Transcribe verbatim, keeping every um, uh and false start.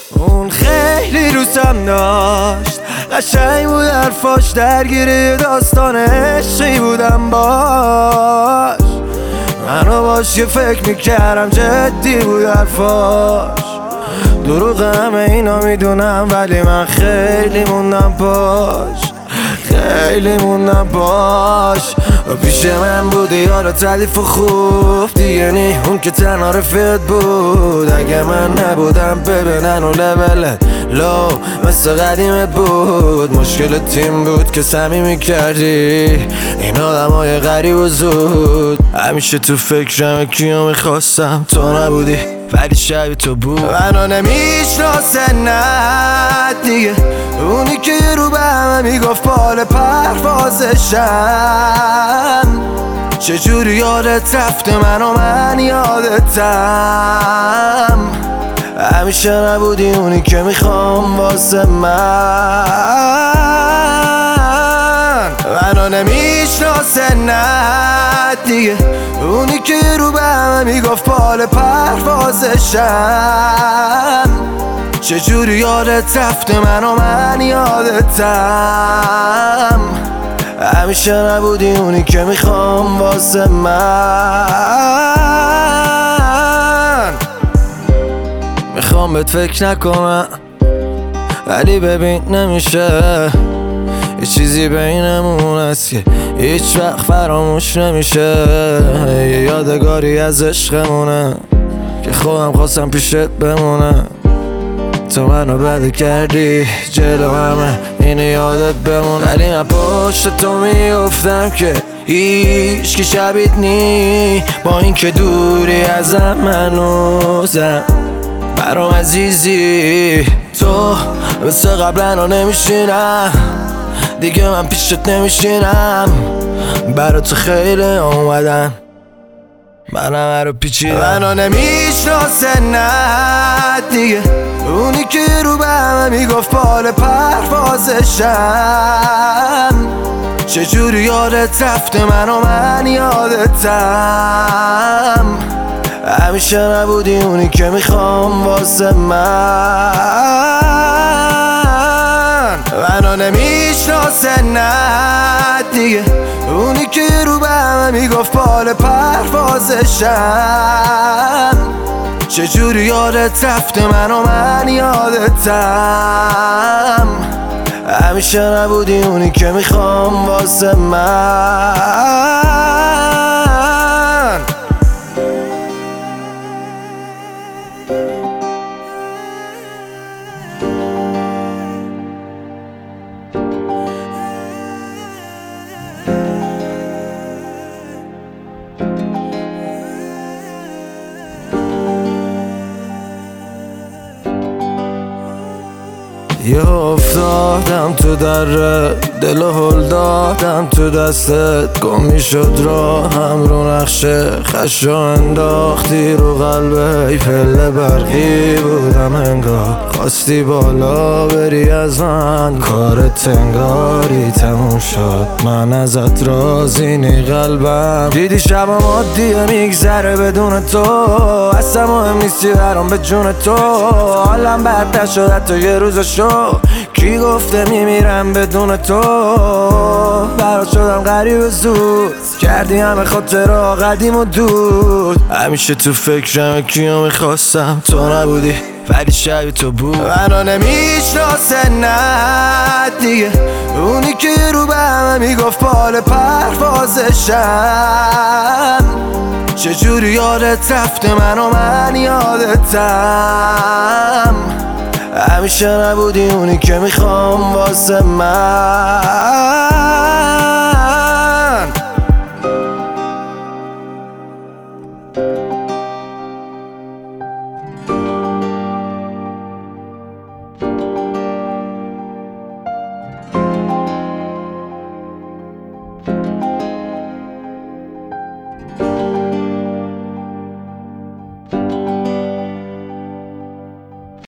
اون خیلی روزم داشت، قشنگ بود حرفاش، درگیری داستان عشقی بودم باش. منو باش یه فکر میکردم جدی بود حرفاش. دروغ همه اینا میدونم ولی من خیلی موندم باش، خیلی موندم باش. و پیش من بودی یارو تعلیف و خوب دیگه نی، اون که تنها رفیقت بود. اگه من نبودم ببینن و لبلت لو مثل قدیمت بود. مشکل تیم بود که صمیمی کردی این آدم های غریب و زود. همیشه تو فکرم کیو میخواستم، تو نبودی ولی شبیه تو بود. منو نمیشناسه نه دیگه، اونی که رو به همه میگفت پال پروازشم. چجوری یادت رفته منو من یادتم. همیشه نبودی اونی که میخوام واسه من. منو نمیشناسه نه دیگه، اونی که رو به همه میگفت پال پروازشم. چجوری یادت رفته منو من یادتم. همیشه نبودی اونی که میخوام واسه من. میخوام بهت فکر نکنم ولی ببین نمیشه، یه چیزی بینمون هست که هیچ وقت فراموش نمیشه. یه یادگاری از عشقمونه که خودم خواستم پیشت بمونه. تو منو بده کردی جلو همه اینه یادت بمون. ولی من پشت تو میافتم که هیچ کی شبیت نی، با این که دوری ازم منوزم برام عزیزی. تو مثل قبلا نمیشینم دیگه، من پیشت نمیشینم. برا تو خیلی اومدن من همه رو پیچیدم. منو نمیشناسه نه دیگه، اونی که رو به همه میگفت پال پروازشم. چجوری یادت رفته منو من یادتم. همیشه نبودی اونی که میخوام واسه من. منو نمیشناسه نه دیگه، اونی که رو به همه میگفت پال پروازشم. چجوری یادت رفته منو من یادتم. همیشه نبودی اونی که میخوام واسه من. یه افتادم تو دره، دل هل دادم تو دستت. گم میشد راهم رو نقشه، خشو انداختی رو قلبه. ای پله برقی بودم انگار، خواستی بالا بری از من. کارت انگاری تموم شد، من ازت راضی نی قلبم. دیدی شبم عادیه میگذره بدون تو، اصلا مهم نیستی برام به جون تو. حالم بد نشد حتی یه روز شو، کی گفته میمیرم بدون تو. برات شدم غریب و زود، کردی همه خاطرها قدیم و دود. همیشه تو فکرم کیو میخواستم، تو نبودی ولی شبیه تو بود. منو نمیشناسه نه دیگه، اونی که رو به همه میگفت پال پروازشم. چجوری یادت رفته منو من یادتم. همیشه نبودی اونی که میخوام واسه من.